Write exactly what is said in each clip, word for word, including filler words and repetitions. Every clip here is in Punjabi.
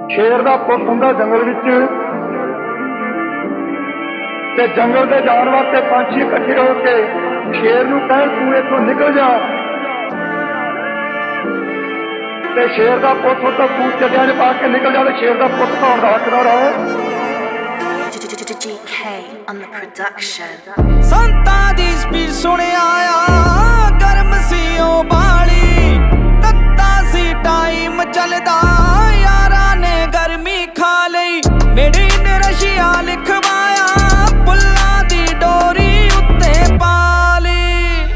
शेर दा पुत हुंदा जंगल विच ते जंगल दे जानवर ते पंछी इकट्ठे हो के शेर नूं कहण तूं इत्थों निकल जा ते शेर दा पुत उत्ते फूट चड्डियां च पा के निकल जा ते शेर दा पुत धौण दा हकदार है। G K on the production. संता दी स्पीड सुने आया गर्म सी ओ बाली तत्ता सी टाइम चलदा यारा ने गर्मी खा लई मेड इन रशिया लिखवाया पुल्ला दी डोरी उत्ते पाली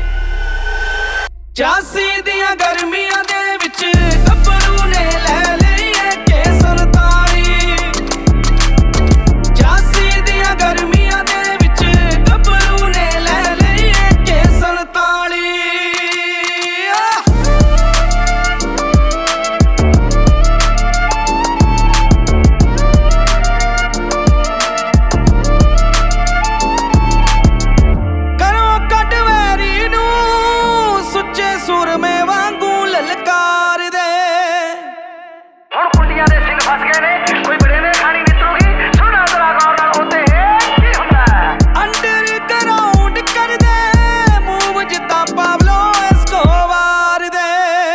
चासी दियां गर्मियां दे विच गब्बरू ने ले लई ए के संताली चासी दियां गर्मियां दे विच गब्बरू ने ले लई ए के संताली करो कट वैरी नू सुच्चे सुरमे वांगू ललकार दे ਹੁਣ ਕੁੰਡੀਆਂ ਦੇ ਸਿੰਘ ਫਸ ਗਏ ਨੇ ਕੋਈ ਬੜੇ ਨੇ ਖਾਣੀ ਨਿਤਰੂਗੀ ਸੁਣਾ ਜ਼ਰਾ ਗੌਰ ਨਾਲ ਉੱਤੇ ਕੀ ਹੁੰਦਾ ਅੰਡਰ ਗਰਾਊਂਡ ਕਰਦੇ ਮੂਵ ਜਿੱਦਾਂ ਪਾਵਲੋ ਐਸਕੋਬਾਰ ਦੇ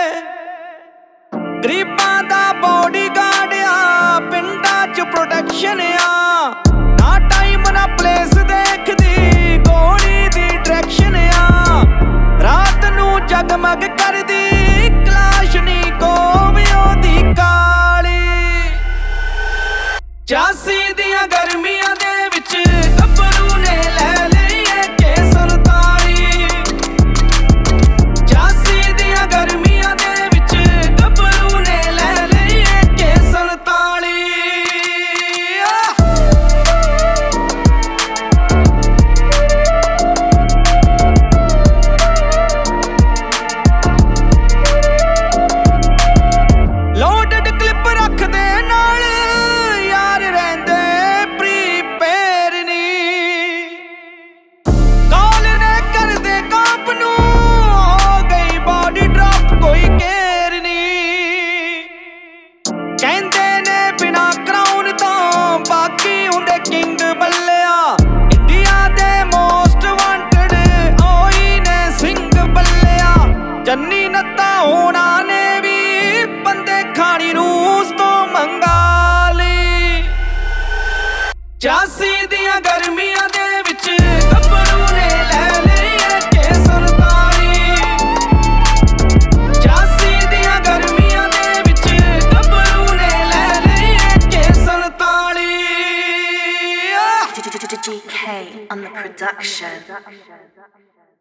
ਗਰੀਬਾਂ ਦਾ ਬੋਡੀਗਾਰਡ ਆ ਪਿੰਡਾਂ 'ਚ ਪ੍ਰੋਟੈਕਸ਼ਨ ਆ ਨਾ ਟਾਈਮ ਨਾ ਪਲੇਸ ਦੇਖਦੀ ਗੋਲੀ ਦੀ ਡਾਇਰੈਕਸ਼ਨ ਆ ਰਾਤ ਨੂੰ ਜਗਮਗ ਕਰਦੀ ਕਲਾਸ਼ਨੀ ਕੋਵੀ ਉਹਦੀ ਕਾਲੀ ਚਾਸੀ ਦੀਆਂ ਗਰਮੀਆਂ ਦੇ ਵਿੱਚ ਗੱਭਰੂ ਨੇ ਲੈ ਲਈ ਏ ਕੇ ਸੰਤਾਲੀ ਚਾਸੀ ਦੀਆਂ ਗਰਮੀਆਂ ਦੇ ਵਿੱਚ ਗੱਭਰੂ ਨੇ ਲੈ ਲਈ ਏ ਕੇ ਸੰਤਾਲੀ ਲੋਡਡ ਕਲਿੱਪ ਰੱਖਦੇ ਨਾਲ ਯਾਰ ਰਹਿੰਦੇ ਪ੍ਰੀਪੇਅਰ ਨੀ ਕਾਲ ਨੇ ਕਰਦੇ ਕਾਪ ਨੂੰ ਹੋ ਗਈ ਬਾਡੀ ਡ੍ਰੌਪ ਕੋਈ ਕੇਅਰ ਨੀ ਕਹਿੰਦੇ ਨੇ ਬਿਨਾ ਕਰਾਊਨ ਤੋਂ ਬਾਕੀ ਹੁੰਦੇ ਕਿੰਗ ਬੱਲਿਆ ਇੰਡੀਆ ਦੇ ਮੋਸਟ ਵਾਂਟਡ ਉਹੀ ਨੇ ਸਿੰਘ ਬੱਲਿਆ ਜੰਨੀ ਨੱਤਾ ਹੋਣਾ ਨੇ ਵੀ ਬੰਦੇ ਖਾਣੀ ਰੂਸ ਤੋਂ ਮੰਗਾ ਲਈ ਚਾਸੀ ਦੀਆਂ ਗਰਮੀਆਂ ਦੇ ਵਿੱਚ ਗੱਭਰੂ ਨੇ ਲੈ ਲਈ ਏ ਕੇ ਸੰਤਾਲੀ ਚਾਸੀ ਦੀਆਂ ਗਰਮੀਆਂ ਦੇ ਵਿੱਚ ਗੱਭਰੂ ਨੇ ਲੈ ਲਈ ਏ ਕੇ ਸੰਤਾਲੀ G K on the production.